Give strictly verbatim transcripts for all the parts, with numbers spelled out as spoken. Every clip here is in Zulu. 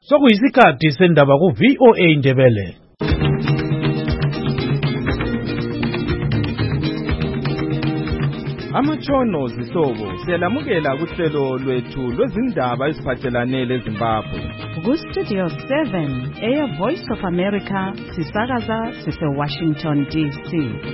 Sokuyisikhathi sendaba ku V O A Indebele. Amatshono zihlobo siyalamukela kuhlelo lwethu lwezindaba eziphathelane leZimbabwe. Ku Studio seven eya Voice of America sisakaza sise Washington D C.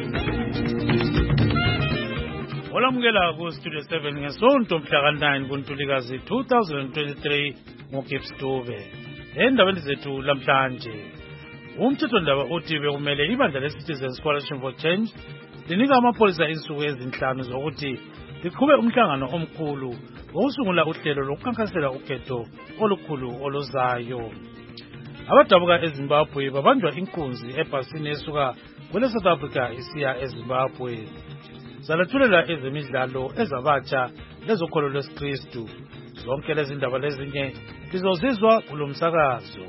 Olamukela ku Studio seven ngesonto mhla ka nine kuNtulikazi two thousand twenty-three ngoGibbs Dube. Endabeni zethu lamhlanje umthethondaba uthi bekumele ibandla leCitizens Coalition for Change linika amapholisa insuku ezinhlanu zokuthi liqhube umhlangano omkhulu wokusungula uhlelo lokukhankasela ukhetho olukhulu oluzayo. Abadabuka eZimbabwe babanjwa inkunzi ebhasini esuka kwele South Africa isiya eZimbabwe. Zalethulela ezemidlalo ezabatsha lezokholo lwesikristu. Zonke lezi ndaba lezinye lizozizwa kulo msakazo.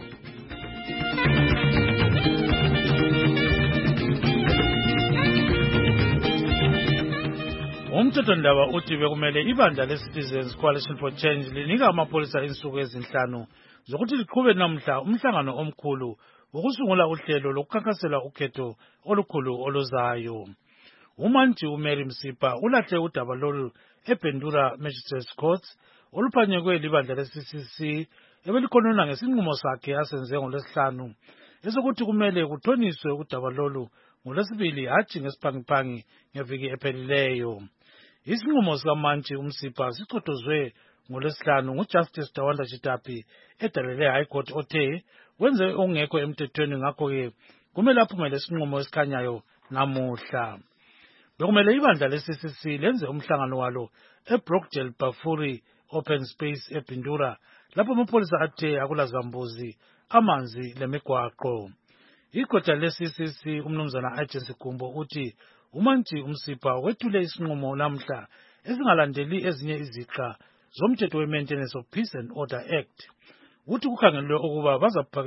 Umthethondaba uthi bekumele ibandla leCitizens Coalition for Change linika amapholisa insuku ezinhlanu zokuthi liqhube namhla umhlangano omkhulu wokusungula uhlelo lokukhankasela ukhetho olukhulu oluzayo. Umanji uMary Msipa ulahle udaba lolu eBendura Magistrates Court oluphanyekwe libandla le-C C C ebelikhonona ngesinqumo sakhe asenze ngolwesihlanu esokuthi kumele kuthoniswe udaba lolu ngolwesibili hatshi ngesiphangiphangi ngeviki ephelileyo. Isinqumo sikaManji uMsipa siqotozwe ngolwesihlanu nguJustice Dawanda Chitapi edalele High Court othe wenze ongekho emthethweni, ngakho-ke kumele aphumele isinqumo esikhanyayo namuhla. Bekumele ibandla le-C C C lenze umhlangano walo eBrookdale Bafuri Open Space eBindura lapho amapholisa athe akulazambuzi amanzi lemigwaqo. Igqwetha le-C C C umnumzana Agency Gumbo uthi uManji uMsipa wethule isinqumo namhla esingalandeli ezinye iziqa zomthetho we-Maintenance of Peace and Order Act. Uthi kukhangelwe ukuba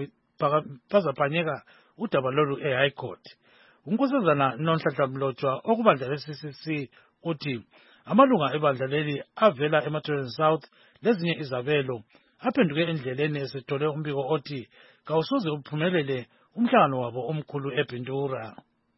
bazaphanyeka udaba lolu e-High Court. Unkosazana Nonhlanhla Mlotshwa okubandla le-C C C uthi amalunga ebandla leli avela eMathileni South lezinye izabelo aphenduke endleleni esethole umbiko othi kawusoze uphumelele umhlangano wabo omkhulu eBindura.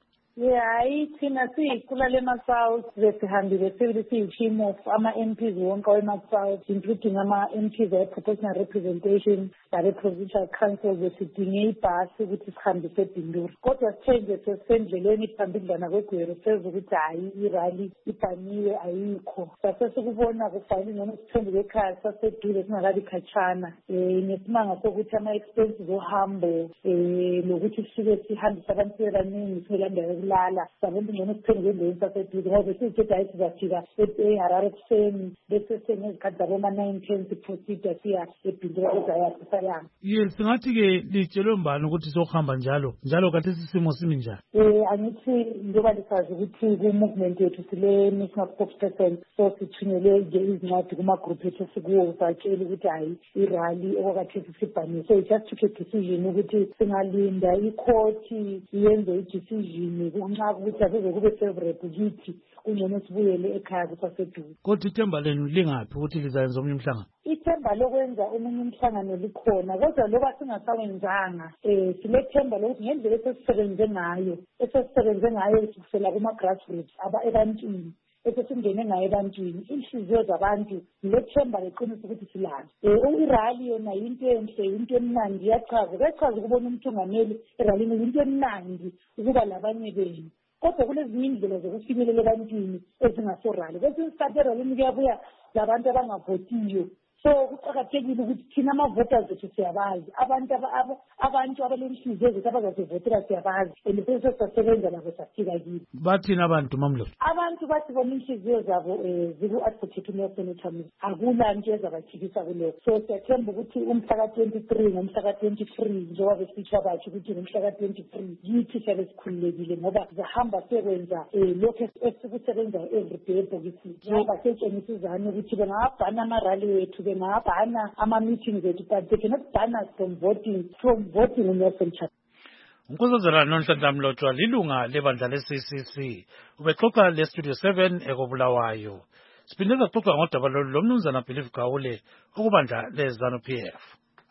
Yeah, thina siyikhula lema-South besihambile sibili siyi-team of ama-M Ps wonke wema-South, including ama-M Ps e-proportional representation labe-provincial council, besidinge ibhasi ukuthi sihambise eBindura. Kodwa sithenje sesendleleni phambidlana kwegwere seza ukuthi hayi irali ibhaniwe ayikho. Sase sikubona kufanele noma siphenduke ekhaya sasedule singakabi khatshana. Um nesimanga sokuthi ama-expenses ohambo um nokuthi sisuke sihambise abantu abaningi singelandawo lala sabona ngene siphenduke endaweni saseduze ngoba sithethe hayi sizafika eHarare ekuseni bese sengezikhathi zabo ma-nine ten siprocedure siya eBindura ezayasisayanga. Yes, singathi-ke litshelwe mbani ukuthi sokuhamba njalo njalo kade sisimo simi njani? Um angithi njengoba lisazi ukuthi ku-movement yethu sile national spokesperson, so sithunyele nje izincwadi kuma-group ethu esikuwo satshela ukuthi hhayi irali okwakhathesi sibhaniwe. So we just took a decision ukuthi singalinda ikhoti yenze i-decision kunxa ukuthi akuze kube favorable kithi kungcono sibuyele ekhaya kusaseduze. Kodwa ithemba lenu lingaphi ukuthi lizayenza omunye umhlangano? Ithemba lokwenza omunye umhlangano likhona, kodwa loba singasawenzanga um silethemba lokuthi ngendlela esesisebenze ngayo esesisebenze ngayo kusukela kuma-grassroots ebantwini esesingene ngayo ebantwini, inhliziyo zabantu lethemba leqiniso ukuthi silalo. Um irali yona yinto enhle, yinto emnandi, iyachaza kuyachaza ukubona umthungameli eralini yinto emnandi ukuba labanye benu. Kodwa kulezinye indlela zokufinyelela ebantwini ezingasorali. Kwesinye isikhathi eralini kuyabuya labantu abangavotiyo. So kuqakathekile ukuthi thina ama-voters ethu siyabazi, abantu abantu abalenhliziyo zethu abazasivotela siyabazi, and bese siyasebenza labo safika kibo. Bathini abantu Mamlotshwa? Abantu bathi bona inhliziyo zabo um ziku-advocate uNelson Chamisa, akulanto ezabathikisa kulokho. So siyathemba ukuthi umhla ka-twenty-three ngomhla ka-twenty-three njengoba besitsho batsho ukuthi ngomhla ka-twenty-three yithi siyabe sikhululekile ngoba zahamba sekwenza um lokhu esikusebenzayo everyday ebhokisini. Hamba setshengisa izane ukuthi bengabhana amarali wethu, bengabhana ama-meetings ethu, but they cannot ban us from voting from voting uNelson Chamisa. Unkosazana Nonhlanhla Mlotshwa lilunga lebandla le-C C C ubexoxa le-Studio seven ekobulawayo. Siphinde saxoxa ngodaba lolu lomnumzana Believe Gawule okubandla le-ZANU P F.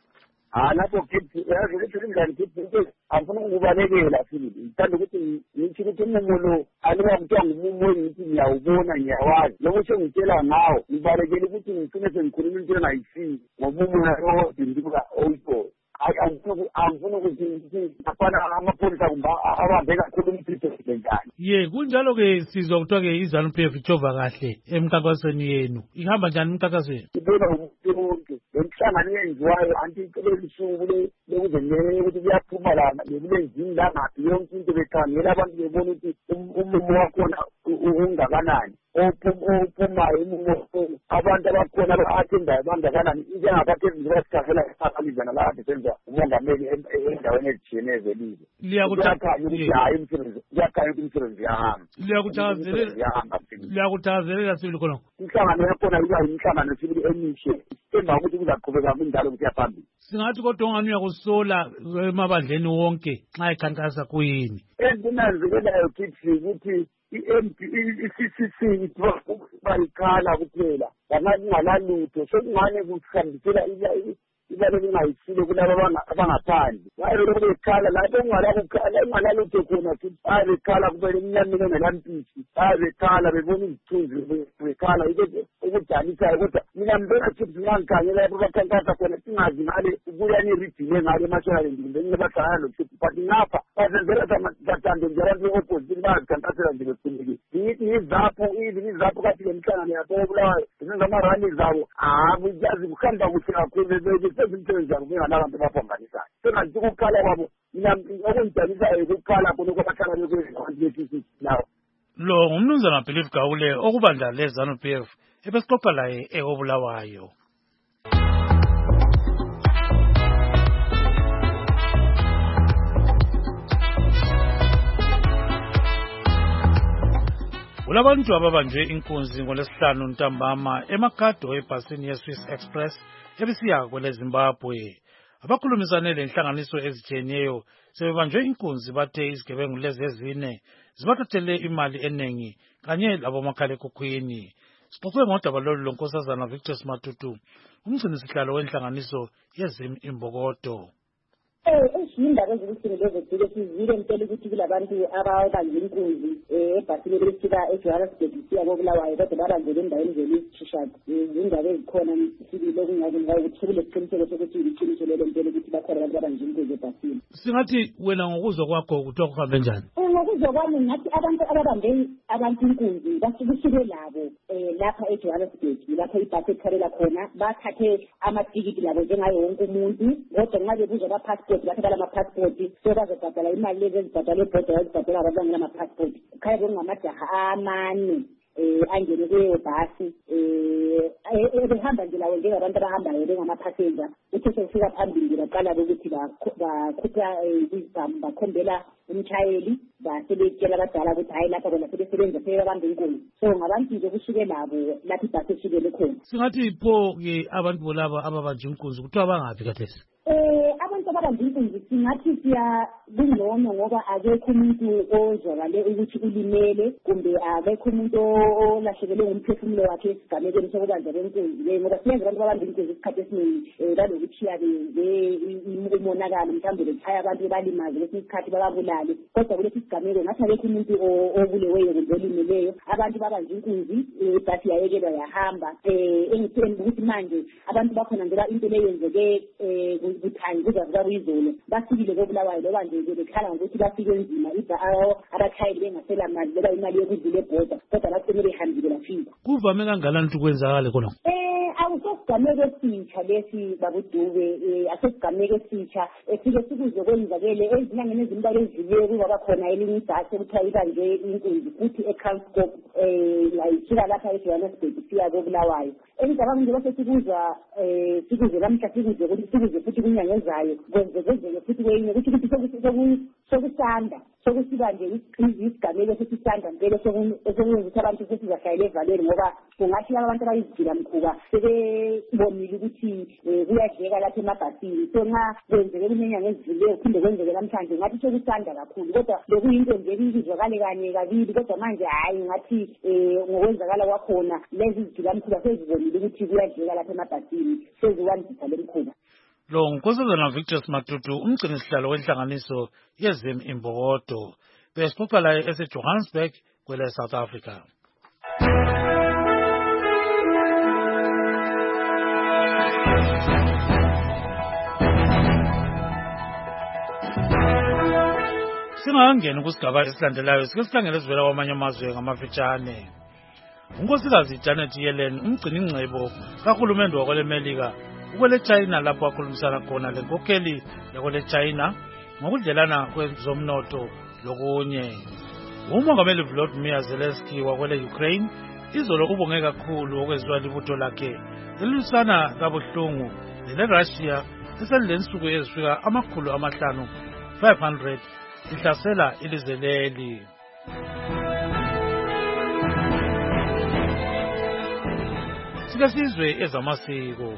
Ah, lapho kithi yazi ukuthi ingane kithi afuna ukubalekela futhi ngithanda ukuthi ngithi ukuthi umumo lo alika kuthiwa ngumumo ngithi ngiyawubona ngiyawazi lokho sengitshela ngawo ngibalekele ukuthi ngifune sengikhuluma into engayisini ngomumo lo dinduka oyiko angifuna ukuthi afana amapholisa kumba abambe kakhulu umthetho njani. Ye kunjalo-ke sizwa kuthiwa-ke i-ZANU-P F ijova kahle emkhankasweni yenu ihamba njani emkhankasweni? Ibona umuntu wonke lemhlangano eyenziwayo anti icele lisuku lekuze ukuthi kuyaphuma lana bekulenzini langaphi yonke into bekhangela abantu bebona ukuthi umumo wakhona ungakanani ophumayo umumo abantu abakhona abathendayo bangakanani njengabathenzi basikhangela ephakalizana la kade senza umongameli endaweni ezitshiyeneyo zelizwe. Liyakukhanya ukuthi hayi umsebenzi kuyakhanya ukuthi umsebenzi uyahamba. Liyakuthakazelela sibili khona inhlangano yakhona iba yinhlangano sibili emihle emva kokuthi kuzaqhubeka kunjalo kusiya phambili. Singathi kodwa ungani uyakusola emabandleni wonke nxa ekhankasa kuyini? Enginanzekelayo kithi ukuthi i-M P i-C C C bayikhala kuphela bangalalutho sekungane kuhambisela ibale lingayisile kulabo abangaphandle ngayo lokho bekhala lapho kungalakukhala ingalalutho khona futhi bayekhala kubele imnyamile ngelampisi bayekhala bebona izithunzi bekhala ukudanisayo kodwa mina mbona futhi ngangikhangela lapho bakhankasa khona singazi ngale ukuyani iridile ngale emashonaleni kumbe ngibahlangana lokuthi but ngapha bazenzela zathando nje abantu be-opposition bayazikhankasela nje bekhululekile ngithi izapho izapho kathi le mhlangano yakho Bulawayo zenza amarani zabo hayi yazi kuhamba kuhle kakhulu sezimsebenzi yabo benganabantu bapambanisayo sengathi ukukhala kwabo mina okungijanisayo ukukhala khona kwabahlangane kwezabantu be-C lawo. Lo ngumnumzana Believe Gawule okubandla le-ZANU-P F ebesixoxa laye ekobulawayo. Kulabantu ababanjwe inkunzi ngolesihlanu ntambama eMakhado ebhasini ye-Swiss Express ebisiya kwele Zimbabwe. Abakhulumisane lenhlanganiso ezitshiyeneyo sebebanjwe inkunzi bathe izigebengu lezi ezine zibathathele imali eningi kanye labomakhalekhukhwini. Sixoxe ngodaba lolu lonkosazana Victor Matutu, umgcinisihlalo wenhlanganiso yeZim Imbokodo. Izindaba ezibuhlungu lezithile sizile impela ukuthi kulabantu ababanjwe inkunzi ebhasini belisika eJohannesburg siya koBulawayo kodwa babanjwe endaweni zelizishishaka. Izindaba ezikhona sibile okungazi ukuthi kulesiqiniseko sokuthi iqiniso lelo mpela ukuthi bakhona abantu abanjwe inkunzi ebhasini. Singathi wena ngokuzwa kwakho kuthiwa kuhambe njani? Ngokuzwa kwami ngathi abantu ababambe abantu inkunzi basuke labo lapha eJohannesburg lapha ibhasi ekhalela khona bathathe amatikiti labo njengayo wonke umuntu kodwa nxa bebuza ama-passport bathatha ama-passport so bazobhadala imali lezi ezibhadala ebhoda bazibhadala abantu abangenama-passport kukhanya bekungamajaha amane angene kuleyo bhasi ebehamba nje lawo njengabantu abahambayo bengamaphasenja uthe sekufika phambili baqala ukuthi bakhupha izibhamu bakhombela umshayeli basebetshela abadala ukuthi hayi lapha bona sebesebenza sebebamba inkunzi so ngabantu nje kusuke labo lapho ibhasi esukele khona. Singathi pho-ke abantu bolaba ababanjwe inkunzi kuthiwa bangaphi kathesi? Eh abantu ababambe inkunzi singathi siya kungcono ngoba akekho umuntu ozwakale ukuthi ulimele kumbe akekho umuntu olahlekelwe ngumphefumulo wakhe esigamekweni sokubanjwa kwenkunzi le ngoba siyenza abantu babambe inkunzi isikhathi esiningi balokuthiya benze umonakalo mhlawumbe bechaya abantu bebalimaze kwesinye isikhathi bababulale kodwa kulesi sigameko ngathi akekho umuntu obuleweyo kumbe olimeleyo abantu babanje inkunzi ibhasi yayekelwa yahamba engithemba ukuthi manje abantu bakhona njengoba into leyenzeke kuthani kuzakuba kuyizolo bafikile koBulawayo loba nje bekhala ngokuthi bafike enzima abashayeli bengasela mali loba imali yokudlula ebhoda kodwa bacine behambile bafika. Kuvame kangakanani ukuthi kwenzakale khona? Eh awusesigameko esitsha lesi babudube asesigameko esitsha esike sikuze kwenzakele ezinyangeni ezimbalwa ezidlule kuba khona elinye ibhasi ekuthiwa ibanjwe inkunzi futhi eTranscorp la isika lapha eJohannesburg siya koBulawayo. Engicabanga nje base sikuzwa sikuze lamhla sikuze ukuthi sikuze futhi kunyanga ezayo kwenzeke futhi kwenye ukuthi ukuthi sokusanda sokusiba nje isigameko sesisanda mpela sokuyenza ukuthi abantu sesizashayela evalweni ngoba kungathi abantu abayizigila mkhuba sebebonile ukuthi kuyadleka lapha emabhasini so nxa kwenzeke kunenyanga ezidluleyo kuphinde kwenzeke namhlanje ngathi sokusanda kakhulu kodwa lokuyinto nje ibizwakale kanye kabili kodwa manje hayi ngathi ngokwenzakala kwakhona lezi zigila mkhuba sezibonile ukuthi kuyadleka lapha emabhasini seziwanzisa le mkhuba. Lo Nkosazana Victus Matutu umgcini sihlalo wenhlanganiso yezim imbokodo. Besixoxa laye eseJohannesburg kwele South Africa. Singangena kusigaba esilandelayo sike sihlangene ezivela kwamanye amazwe ngamafitshane. Unkosikazi Janet Yellen umgcini ingcebo kahulumende wakwele Melika ukwele China lapho akhulumisana khona lenkokheli yakwele China ngokudlelana kwezomnotho lokunye. Umongameli Volodymyr Zelensky wakwele Ukraine izolo ubonge kakhulu okwenziwa libutho lakhe elisana kabuhlungu le Russia eselilensuku ezifika amakhulu amahlanu five hundred ihlasela ilizwe leli. Sike sizwe ezamasiko.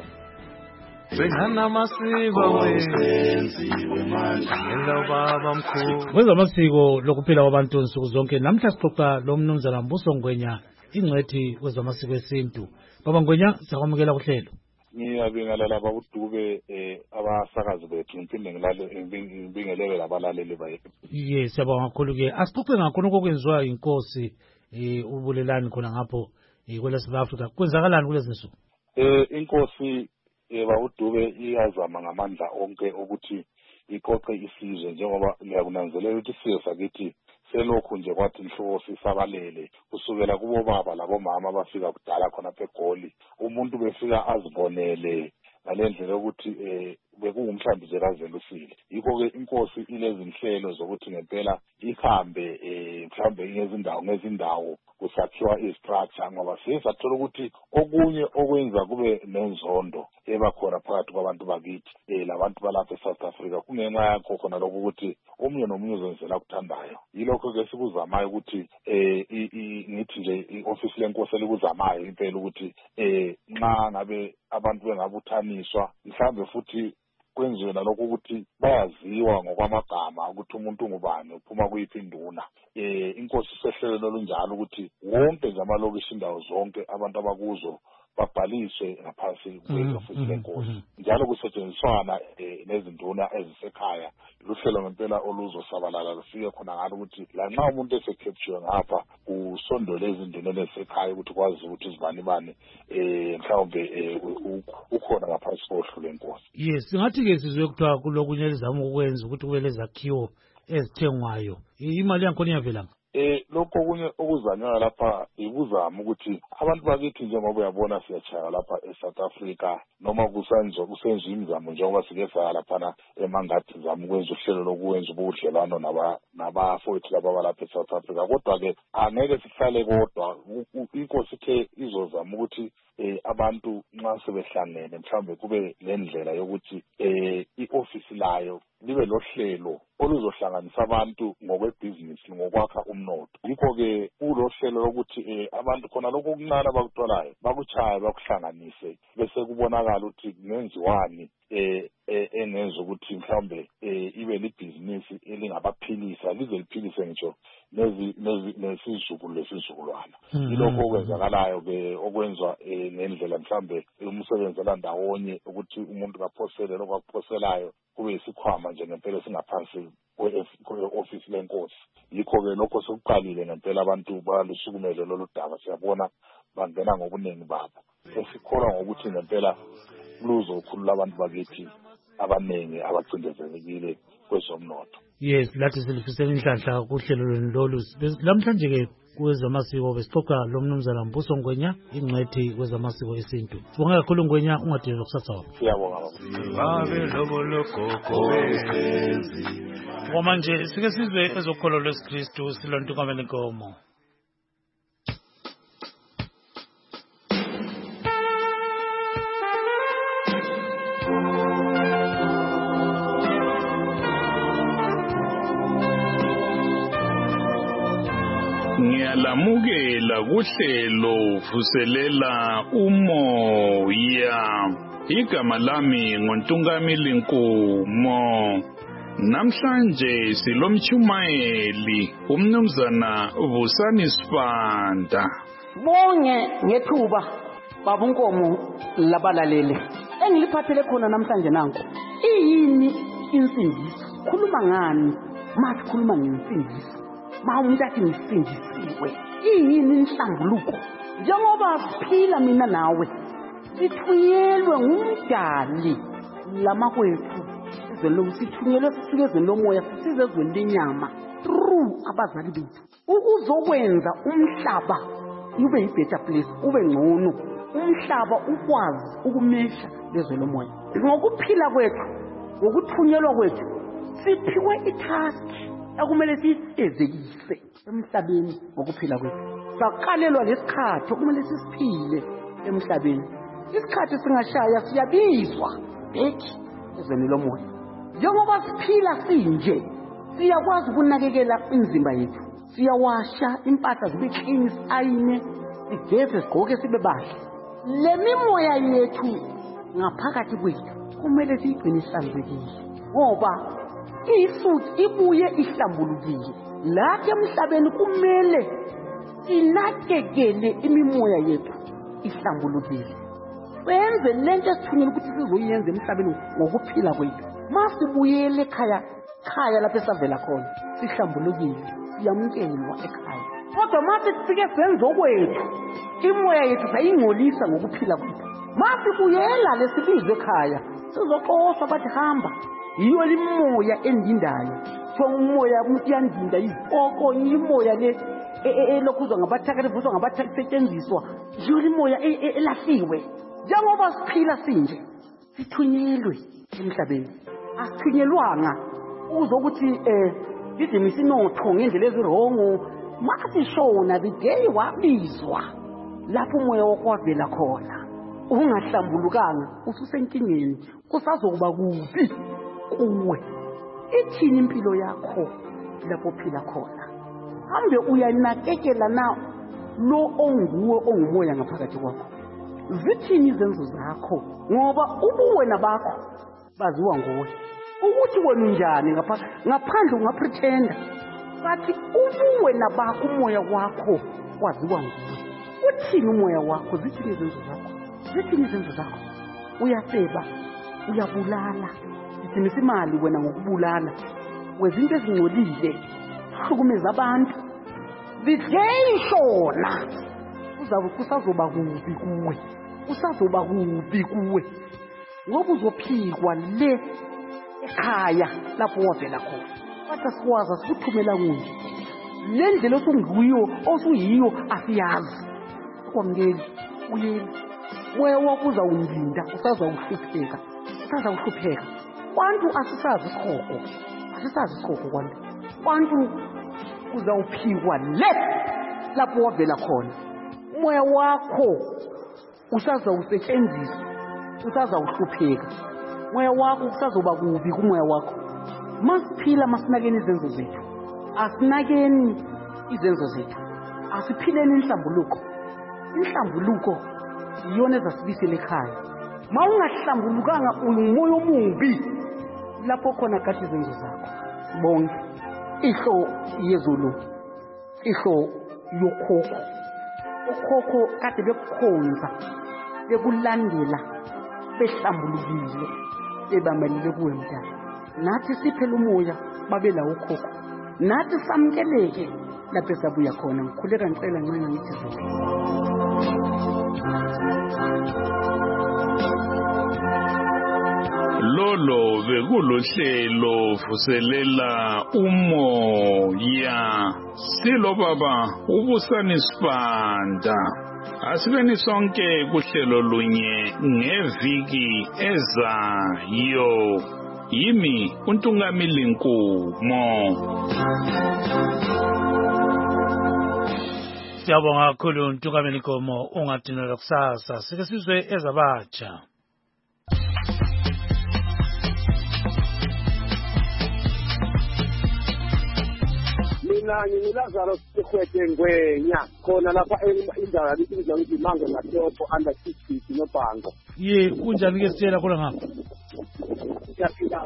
Kwezamasiko lokuphila kwabantu nsuku zonke namhla sixoxa lo mnumzana Mbuso Ngwenya ingcwethi kwezamasiko esintu. Baba Ngwenya siyakwamukela kuhlelo. Ngiyabingelela laba uDube eh abasakazi bethu ngiphinde ngilale ngibingelele labalaleli bayethu. Yes, siyabonga kakhulu ke. Asixoxe ngakhona okwenziwa inkosi eh ubulelani khona ngapho kwele South Africa. Kwenzakalani kulezi nsuku? Eh inkosi eba uDube iyazama ngamandla onke ukuthi iqoqe isizwe njengoba liyakunanzelela ukuthi isizwe sakithi selokhu nje kwathi inhloko sisabalele kusukela kubo baba labo mama abafika kudala khona eGoli umuntu befika azibonele ngalendlela ukuthi eh bekungumhlambi nje kaZelusile. Yikho ke inkosi inezinhlelo zokuthi ngempela ihambe eh mhlambe ngezindawo ngezindawo kusakhiwa istructure ngoba siyathola ukuthi okunye okwenza kube nenzondo ebakhona phakathi kwabantu bakithi eh labantu balapha eSouth Africa kungenxa yakho khona lokho ukuthi omunye nomunye uzenzela ukuthandayo. Yilokho ke sikuzamayo ukuthi eh ngithi nje ioffice lenkosi likuzamayo impela ukuthi eh nxa ngabe abantu bengabuthaniswa mhlambe futhi kwenziwe nalokho ukuthi bayaziwa ngokwamagama ukuthi umuntu ngubani uphuma kuyiphi induna. Eh inkosi sehlelo olunjalo ukuthi wonke nje amalokishi indawo zonke abantu abakuzo babhaliswe ngaphansi kweofisi lenkosi. Njalo kusetshenziswana nezinduna ezisekhaya luhlelo ngempela oluzosabalala lufike khona ngalo ukuthi la nxa umuntu esekepture ngapha usondole ezinduneni ezisekhaya ukuthi kwazi ukuthi izibani bani eh mhlawumbe ukhona ngaphansi kohlu lenkosi. Yes, singathi ke sizwe kuthiwa kulokunye elizama ukwenza ukuthi kube lezakhiwo ezithengwayo. Imali yakhona iyavela. Eh lokho kunye okuzanywa lapha ibuzama ukuthi abantu bakithi njengoba uyabona siyachaya lapha eSouth Africa noma kusenzo kusenziwa imizamo njengoba sike saya lapha emangathi zama ukwenza uhlelo lokwenza ubudlelwano naba nabafowethu laba balapha eSouth Africa kodwa ke angeke sihlale kodwa inkosi ithe izozama ukuthi eh abantu nxa sebehlangene mhlambe kube lendlela yokuthi eh ioffice layo libe lohlelo oluzohlanganisa abantu ngokwebusiness ngokwakha umnotho. Yikho ke ulohlelo lokuthi eh abantu khona lokho okuncane abakutolayo bakuchaya bakuhlanganise bese kubonakala ukuthi kungenziwani eh engenza ukuthi mhlambe eh ibe libusiness elingabaphilisa lize liphilise ngisho lezi nesizukulu lesizukulwana. Yilokho okwenzakalayo ke okwenzwa ngendlela mhlambe umsebenzela ndawonye ukuthi umuntu kaphosele lokwakuphoselayo kube isikhwama nje ngempela singaphansi kwe-office lenkosi. Yikho ke lokho sokuqalile ngempela abantu balusukumele lolu daba siyabona bangena ngobuningi babo. Esikholwa ngokuthi ngempela luzokhulula abantu bakithi abaningi abacindezelekile kwezomnotho. Yes, lathi silifisela inhlanhla kuhlelo lwenu lolu. Namhlanje ke kwezamasiko besixoxa lo mnumzana Mbuso Ngwenya ingcwethi kwezamasiko esintu. Sibonga kakhulu Ngwenya ungadinwa kusasa wakho. Siyabonga baba. Manje sike sizwe ezokholo lweSikristu silonto kamele nkomo. Ngiyalamukela kuhlelo vuselela umoya. Igama lami ngoNtungamili Nkomo. Namhlanje silomchumayeli umnumzana Vusani Sibanda. Bonke ngethuba babunkomo labalaleli. engiliphathele khona namhlanje nanku iyini insindiso khuluma ngani mathi khuluma ngensindiso ma umuntu athi ngisindisiwe iyini inhlambuluko njengoba siphila mina nawe sithunyelwe ngumdali lama kwethu ezweni sithunyelwe sisuke ezweni lomoya sisize ezweni lenyama through abazali bethu ukuzokwenza umhlaba ube yi-better place ube ngcono umhlaba ukwazi ukumesha lezwe lomoya ngokuphila kwethu ngokuthunyelwa kwethu siphiwe itask akumele siyifezekise emhlabeni ngokuphila kwethu saqalelwa lesikhathi okumele sisiphile emhlabeni isikhathi singashaya siyabizwa bethi ezweni lomoya njengoba siphila sinje siyakwazi ukunakekela imizimba yethu siyawasha impahla zibe clean sayine sigeze sigqoke sibe bahle le mimoya yethu ngaphakathi kwethu kumele siyigcine ihlanzekile ngoba isuthi ibuye ihlambulukile lapha emhlabeni kumele sinakekele imimoya yethu ihlambulukile wenze lento esithunyelwe ukuthi sizoyenza emhlabeni ngokuphila kwethu masibuyele ekhaya khaya lapho esavela khona sihlambulukile siyamkelwa ekhaya kodwa mase sifike senze okwethu imoya yethu sayingcolisa ngokuphila kwethu masibuyela lesibizwe ekhaya sizoxoshwa bathi hamba yiyo limoya endindayo so umoya umuntu yandinda izipoko imoya le elokhuzwa ngabathaka levuzwa ngabathaka setshenziswa yiyo limoya elahliwe njengoba siphila sinje sithunyelwe emhlabeni asithunyelwanga uzokuthi eh idimisa inotho ngendlela ezirongo masishona the day wabizwa lapho umoya wokwavela khona ungahlambulukanga ususenkingeni kusazokuba kuphi kuwe ithini impilo yakho lapho uphila khona hambe uyanakekela na lo onguwe ongumoya ngaphakathi kwakho zithini izenzo zakho ngoba ubuwena bakho baziwa nguwe ukuthi wena unjani ngaphandle ungapretenda bathi ubuwena bakho umoya wakho waziwa nguwe uthini umoya wakho zithini izenzo zakho zithini izenzo zakho uyaseba uyabulala idimisa imali wena ngokubulala wezinto ezingcolile hlukumeza abantu zitheyishona uzabe kusazoba kubi kuwe usazoba kubi kuwe ngoba uzophikwa le ekhaya lapho wavela khona kodwa sikwazi sikuthumela kunje le ndlela osunguyo osuyiyo asiyazi kwamngeli uyeli moya wakho uzawundinda usazawuhlupheka usazawuhlupheka kwantu asisazi isikhoko asisazi isikhoko kwantu kwantu uzawuphikwa le lapho wavela khona umoya wakho usazawusetshenziswa usazawuhlupheka moya wakho usazoba kubi kumoya wakho masiphila masinakeni izenzo zethu asinakeni izenzo zethu asiphileni inhlambuluko inhlambuluko iyona ezasibisela ekhaya ma ungahlambulukanga umoya omubi lapho khona kathi izenzo zakho bonke ihlo yezulu ihlo yokhokho okhokho kade bekukhonza bekulandela behlambulukile bebamelele kuwe mntana nathi siphela umoya babela ukhokho nathi samkeleke lapho sabuya khona ngikhuleka ngicela ncenga ngithi zonke lolo bekulohlelo vuselela umoya silo baba ubusani sibanda asibeni sonke kuhlelo lunye ngeviki ezayo yimi uNtungamili Nkumo. Siyabonga kakhulu uNtungamili Nkumo ungadinela kusasa sike sizwe ezabatsha. Mina ngilazaro sikwete ngwenya khona lapha indawo yalibizwa ukuthi Mango Lathopo under sixty nobhango. Ye kunjani ke sitshela khona ngapha? siyaphila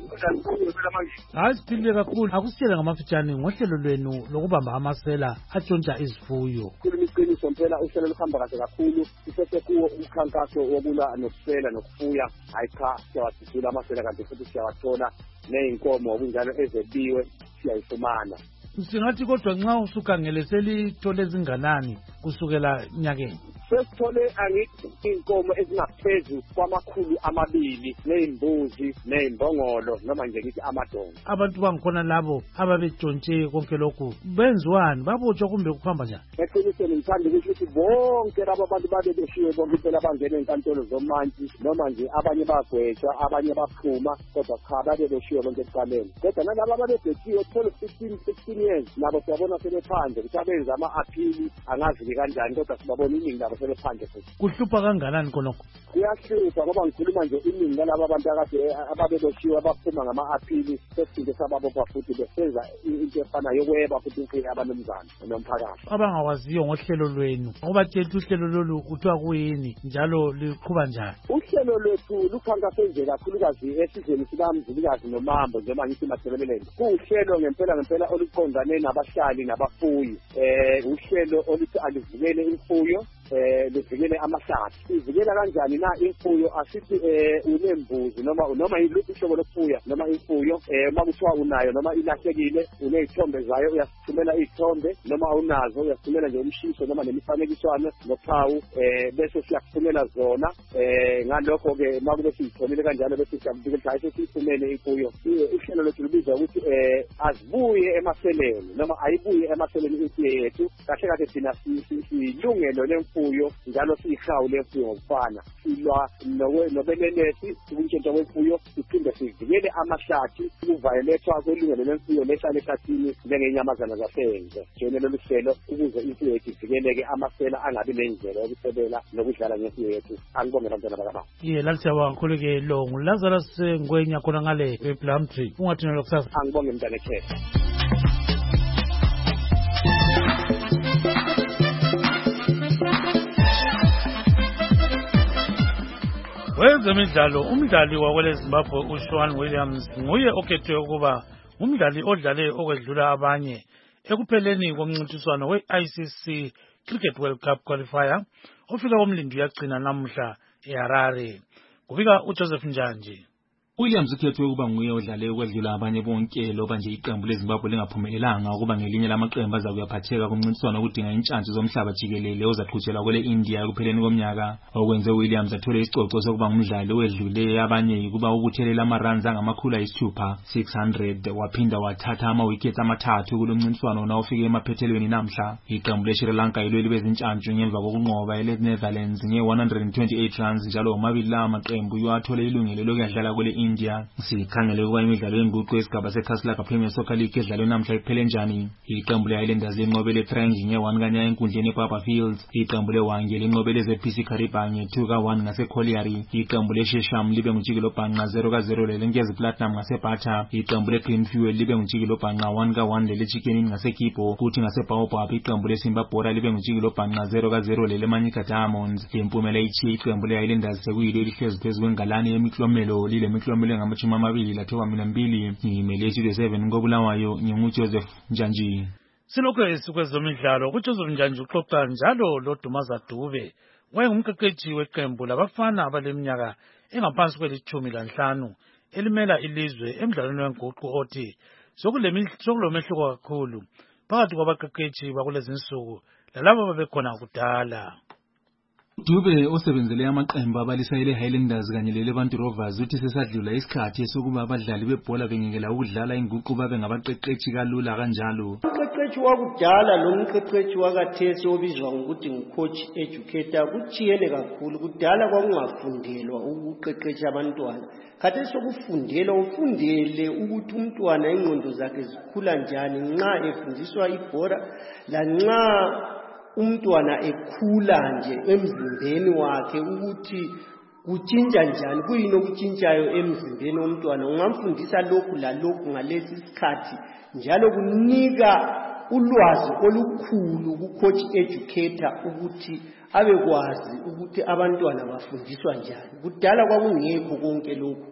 manje. Hayi siphilile kakhulu. Akusitshele ngamafitshane ngohlelo lwenu lokubamba amasela atshontsha izifuyo. Iqiniso phela uhlelo luhamba kahle kakhulu. Isesekuwo umkhankaso wokulwa nokusela nokufuya. Hayi cha siyawathula amasela kanti futhi siyawathola neyinkomo okunjalo ezebiwe siyayifumana. Singathi kodwa nxa usukhangele selithole ezinganani kusukela nyakeni. Sesithole angithi inkomo ezingaphezu kwamakhulu amabili nezimbuzi nezimbongolo noma nje ngithi amadongo. Abantu bangikhona labo ababetshontshe konke lokhu benziwani babotshwa kumbe kuhamba njani? Eqinisweni ngithanda ukuthi bonke labo abantu babe beshiwe bonke phela bangena enkantolo zomanzi noma nje abanye bagwetshwa abanye baphuma kodwa cha babe beshiwe bonke ekuqaleni. Kodwa nalabo ababebhekiwe twelve fifteen sixteen years nabo siyabona sebephandle ukuthi abenza ama-appeal angazi kanjani kodwa sibabona iningi labo sebephandle futhi. Kuhlupha kanganani konokho? Kuyahlupha ngoba ngikhuluma nje iningi lalabo abantu akade ababebeshiwe abaphuma ngama-appeal sesinde sababopha futhi besenza into efana yokweba futhi imfuyo abanomzana nomphakathi. Abangawaziyo ngohlelo lwenu ngobatshela uhlelo lolu kuthiwa kuyini njalo liqhuba njani? Uhlelo lwethu lukhankaseze kakhulukazi esizweni sikamzilikazi nomambo njengoba ngithi Mathebeleleni. Kuhlelo ngempela ngempela oluqondane nabahlali nabafuyi. Eh uhlelo oluthi alivukele imfuyo eh livikele amahlathi. Ivikela kanjani na imfuyo asithi eh unembuzi noma noma yiluphi ihlobo lokufuya noma imfuyo eh makuthiwa unayo noma ilahlekile unezithombe zayo uyasithumela izithombe noma unazo uyasithumela nje umshiso noma nemifanekiswano nophawu eh bese siyakuthumela zona eh ngalokho ke makube siyithomile kanjalo bese siyabikela hayi sesithumele imfuyo. Ihlelo lethu libizwa ukuthi eh azibuye emaseleni noma ayibuye emaseleni imfuyo yethu kahle kahle thina silungelo lemfuyo njalo siyihawu lemfuyo ngokufana silwa nobelelesi ukuntshontsha kwemfuyo siphinde sivikele amahlathi ukuvayelethwa kwelungelo lemfuyo lehlala ehlathini njengenyamazana zasendle. Njalo lolu hlelo ukuze imfuyo yethu ivikeleke amasela angabi nendlela yokusebela nokudlala ngemfuyo yethu. Angibonge bantwana bakababa. Ye lalisiyawa kakhulu ke lo nguLazarus Ngwenya khona ngale ePlumtree. Ungathina lokusasa. Angibonge mntana Khetha. Wezemidlalo umdlali wakwele Zimbabwe uShaun Williams nguye okhethwe ukuba umdlali odlale okwedlula abanye ekupheleni komncintiswano we-I C C Cricket World Cup qualifier ofika komlindi uyagcina namuhla eHarare. Kufika uJoseph Njanji. Williams ukhethwe ukuba nguye odlale ukwedlula abanye bonke loba nje iqembu leZimbabwe lingaphumelelanga ukuba ngelinye lamaqembu azakuyaphatheka kumncintiswano okudinga intshantshi zomhlaba jikelele ozaqhutshelwa kwele India ekupheleni komnyaka. Okwenze Williams athole isicoco sokuba ngumdlali owedlule abanye kuba ubuthelela ama-runs angamakhulu ayisithupha six hundred waphinda wathatha ama-wickets amathathu kulo mncintiswano nawufike emaphethelweni namhla. Iqembu leSri Lanka yilo libe zintshantshi ngemva kokunqoba ele-Netherlands nge-one hundred twenty-eight runs njalo omabili la amaqembu yathole ilungelo lokuyadlala kwele India. Sikhangele ukuba imidlalo yenguqu yesigaba seCastlelaga Premier Soccer League edlalwe namhla iphele njani. Iqembu le-Highlanders linqobele Trangi nge-one kanya enkundleni eBaba Fields. Iqembu le-Hwange linqobele ze-P C Kariba nge-two ka one ngase-Colliery. Iqembu le-Shesham libe ngujikelo bhanqa zero ka zero lelenkezi Platinum ngase-Bata. Iqembu le-Green Fuel libe ngujikelo bhanqa one ka one lele-Chicken ngase-Kipo. Kuthi ngase-Baobab iqembu le-Simba Bora libe ngujikelo bhanqa zero ka zero lele-Manyika Diamonds. Impumela ichiye iqembu le-Highlanders sekuyilo elihlezi phezu kwengalane yemiklomelo lile miklomelo ngamachumi amabili lathoba mina mbili. Ngimele Studio seven ngobulawayo nginguJoseph Njanji. Silokho esikwezomidlalo uJoseph Njanji uxoxa njalo loDumaza Dube wayengumqeqeshi weqembu labafana abaleminyaka engaphansi kwelithumi lanhlanu elimela ilizwe emidlalweni wenguqu othi sokulomehluko kakhulu phakathi kwabaqeqeshi bakulezinsuku lalabo babekhona kudala. Dube osebenzele amaqembu abalisayele Highlanders kanye leLevant Rovers uthi sesadlula isikhathi sokuba abadlali bebhola bengekela ukudlala inguqu babe ngabaqeqeshi kalula kanjalo. Umqeqeshi wakudala lo mqeqeshi wakathesi obizwa ngokuthi ngucoach educator kuchiyene kakhulu. Kudala kwakungafundelwa ukuqeqesha abantwana. Khathesi sokufundelwa ufundele ukuthi umntwana ingqondo zakhe zikhula njani nxa efundiswa ibhola lanxa umntwana ekhula nje emzimbeni wakhe ukuthi kutshintsha njani kuyini okutshintshayo emzimbeni womntwana. Ungamfundisa lokhu lalokhu ngalesi sikhathi njalo kunika ulwazi olukhulu kucoach educator ukuthi abekwazi ukuthi abantwana bafundiswa njani. Kudala kwakungekho konke lokhu.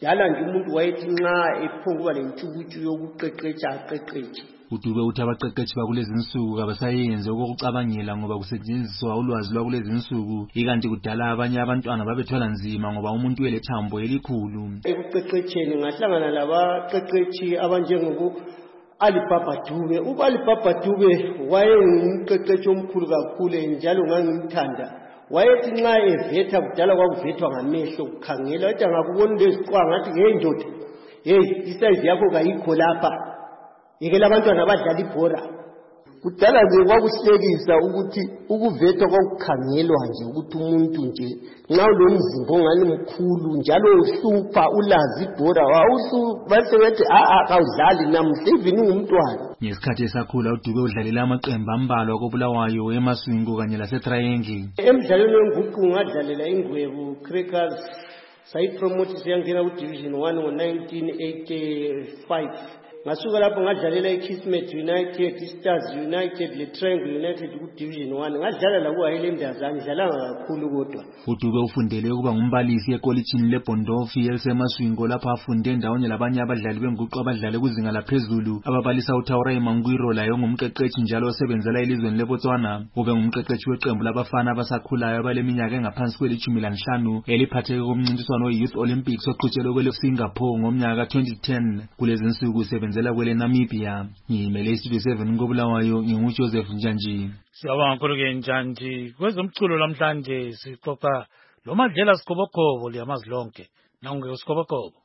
Dala nje umuntu wayethi nxa ephonguba lentukutshu yokuqeqetsha aqeqetshe. uDube uthi abaqeqetshi bakulezi insuku abasayenze okokucabangela ngoba kusetshenziswa ulwazi lwakulezi insuku ikanti kudala abanye abantwana babethwala nzima ngoba umuntu welethambo elikhulu. Ekuqeqetsheni ngahlangana labaqeqetshi abanjengoku Alibaba Dube. Uba Alibaba Dube wayengumqeqetshi omkhulu kakhulu njalo ngangimthanda. Wayethi nxa evetha kudala kwakuvethwa ngamehlo kukhangela wathi angakubona leziqwa ngathi hey ndoda hey isize yakho kayikho lapha yekela abantwana abadlala ibhora. Kudala nje kwakuhlekisa ukuthi ukuvethwa kwakukhangelwa nje ukuthi umuntu nje nxa ulomzimba ongani mkhulu njalo uhlupha ulazi ibhora wawuhlu base bethi a a awudlali namuhla even ungumntwana. Ngesikhathi esakhula uDube udlalela amaqembu ambalwa koBulawayo eMaswingo kanye laseTriangle. Emidlalweni wenguqu ngadlalela iNgwebu Crackers sayipromote siyangena kuDivision one ngo nineteen eighty-five. Ngasuka lapho ngadlalela iKismet United, Stars United, leTriangle United kuDivision one. Ngadlala la kuHighlanders angidlalanga kakhulu kodwa. uDube ufundele ukuba ngumbalisi ekolitshini leBondofi eliseMaswingo lapha afunde ndawonye labanye abadlali benguqu abadlale kuzinga laphezulu ababalisa uThawurai Mangwiro laye ngumqeqetshi njalo osebenzela elizweni leBotswana. Ube ngumqeqetshi weqembu labafana abasakhulayo abaleminyaka engaphansi kwelitshumi lanhlanu eliphatheke kumncintiswano weYouth Olympics oqhutshelwe kwele Singapore ngomnyaka twenty ten. Kulezi insuku usebenza kwele Namibia. Ngimele iStudio seven koBulawayo nginguJoseph Njanji. Siyabonga kakhulu ke Njanji. Kwezomculo namhlanje sixoxa lo Madlela Sikhobokobo liyamazi lonke. Nangu ke Sikhobokobo.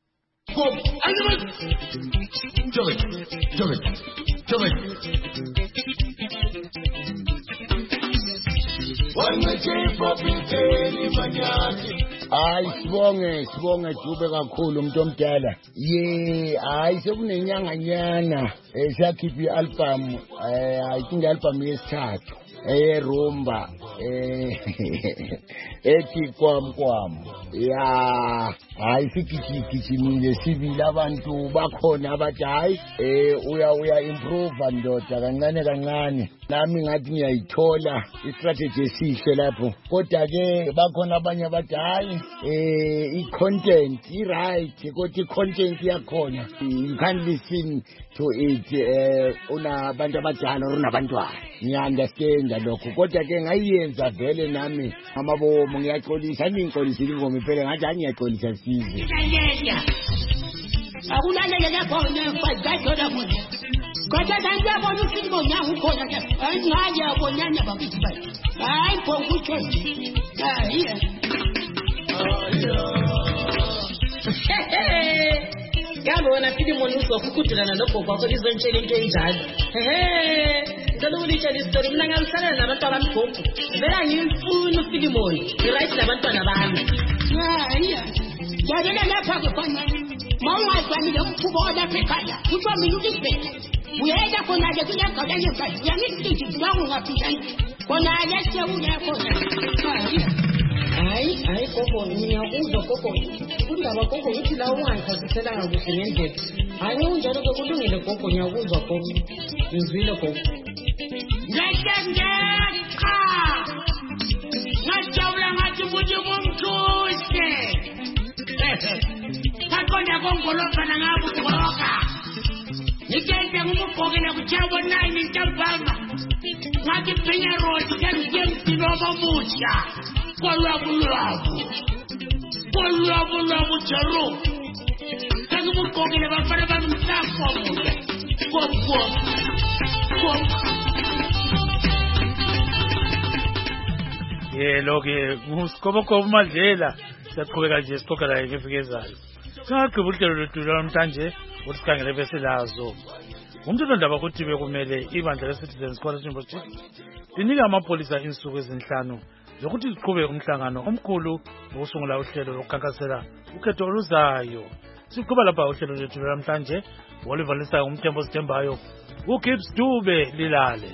Hayi sibonge sibonge Dube kakhulu umuntu omdala. Ye hayi sekunenyanga nyana esiyakhipha ialbum eh I think album yesithathu eh rumba eh ethi kwamkwam. Ya hayi sikigijimile sibili abantu bakhona abathi hayi eh uya uya improve ndoda kancane kancane. Nami ngathi ngiyayithola istrategy esihle lapho. Kodwa ke bakhona abanye abathi hayi eh i-content i-right kodwa i-content yakhona you can't listen to it eh una abantu abadala unabantwana. Ngiyaunderstand lokho kodwa ke ngayiyenza vele nami amabomo ngiyaxolisa ningiqolisile ingoma iphele ngathi angiyaxolisa size. Akulalele lebona mfazadora manje. Kodwa ngiyabona ufilimo nyangu khona ke. Angaye abonyanya bakithi bayi. Hayi phongutsho nje. Hayi. Yabona filimo uzokukudulana nogogo wakho lizontshela into enjalo. Hehe. Ngicela ukulitshela isitori mina ngiyalisalela nabantu abamgogo. Vela ngiyifuna ufilimo lo. Ngiright nabantwana bami. Hayi. Yabona lapha ke khona. Mawungazani lomkhubo olapha ekhaya. Kuthiwa mina ulisibheka. Uyeda khona ke kunyangaba ngefazi. Yangisithi ngangungaphinjani. Khona yase uyakhona. Hayi, hayi gogo mina uzwa gogo. Kundaba gogo uthi la ungayikhaziselanga kuhle ngendlela. Hayi unjalo ke kulungile gogo ngiyakuzwa gogo. Ngizwile gogo. Ngiyangeka. Ngajabula ngathi ukuthi kumthuse. Kakhona kongolofana ngabo ngoka. Ngikenze ngumugqokela kuchabo nine intambama. Ngathi phenya road ngiyemtino bamutsha. Kolwabu lwabu. Kolwabu lwabu jaro. Ngumugqokela bafana bamhlafo muke. Kopko. Kopko. Yelo ke nguSikhobokobo Madlela. Siyaqhubeka nje sixoxa la ngefikezayo. Singaqhubula uhlelo lwethu namhlanje ukuthi sikhangele bese lazo. Umthethondaba ukuthi bekumele ibandla leCitizens Coalition for Justice linika amapolisa insuku ezinhlanu zokuthi liqhube umhlangano omkhulu wokusungula uhlelo lokukhankasela ukhetho oluzayo. Siqhuba lapha uhlelo lwethu namhlanje Oliver umthembo sithembayo uGibbs Dube lilale.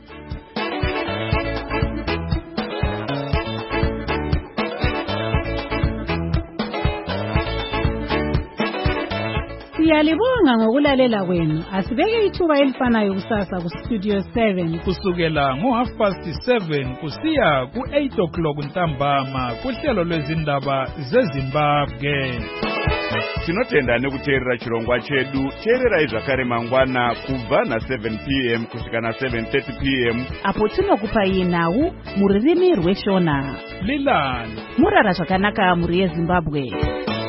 Siyalibonga ngokulalela kwenu. Asibeke ithuba elifanayo kusasa ku Studio seven kusukela ngo half past seven kusiya ku eight o'clock ntambama kuhlelo lwezindaba zeZimbabwe. tinotenda nekuteerera chirongwa chedu. Teererai zvakare mangwana kubva na seven p m kusvika na seven thirty p m apo tinokupai nhau mururimi rweshona. Lilani murara zvakanaka muri yeZimbabwe.